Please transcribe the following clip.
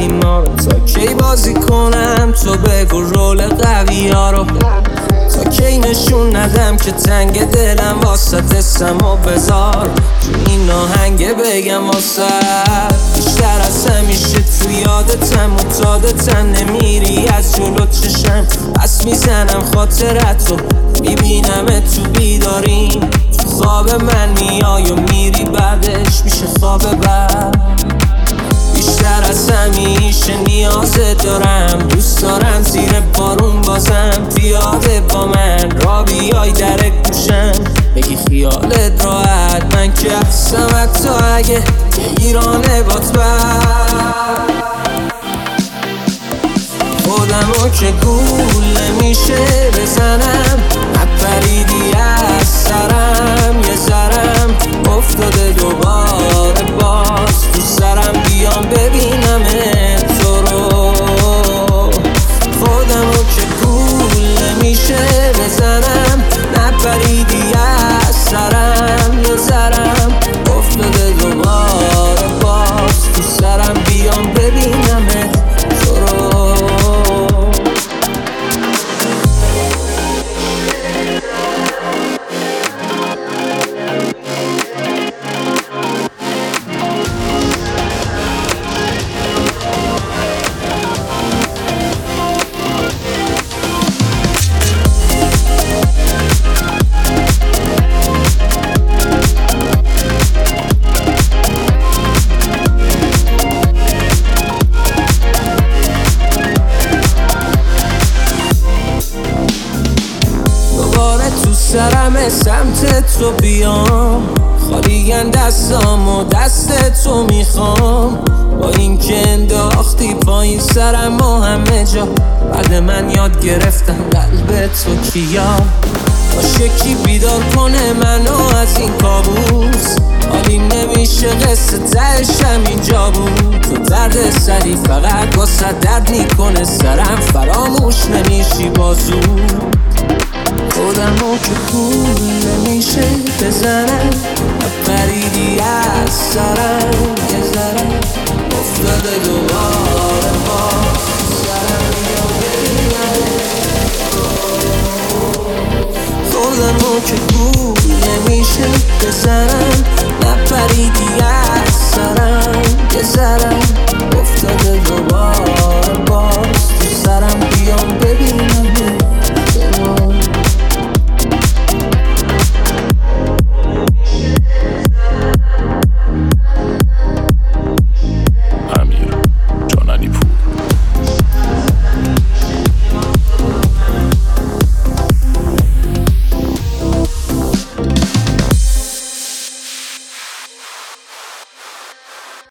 کردی ما رو. تا کی بازی کنم تو بگو رول قوی ها رو، تا کی نشون ندم که تنگ دلم واسه اسم و بذار تو این آهنگه بگم واسه بیشتر از همیشه تو یادتم معتادتم، نمیری از جلو چشم پس میزنم خاطرت رو، میبینم تو بیداریم تو خواب من میای و میری بعدش میشه خواب بعد. بیشتر از همیشه نیازت دارم، دوست دارم زیر بارون بازم پیاده با من را بیای در گوشم بگی خیالت راحت، من که هستم حتی اگه ایرانه بات بر خودمو که گول نمیشه بزنم، نپریدی از سرم یه ذرم افتاده دوباره باز تو سرم، بیام ببینم تو رو. خودمو که گول نمیشه بزنم، نپریدی از سرم یه ذرم افتاده دوباره باز تو سرم، بیام ببینم تو رو. سرم سمت تو بیام، خالیگن دستام و دست تو میخوام، با این که انداختی پایین سرم و همه جا بعد من یاد گرفتم قلب تو کیام، باشه کی بیدار کنه منو از این کابوس، حالی نمیشه قصه تهشم اینجا بود، تو درد سری فقط واسه درد میکنه سرم، فراموش نمیشی بازو. خودمو که گول نمیشه بزنم، نپریدی از سرم یه ذرم افتاده دوباره باز سرم بیام ببینم. خودمو که گول نمیشه بزنم، نپریدی از سرم یه ذرم افتاده دوباره باز تو سرم.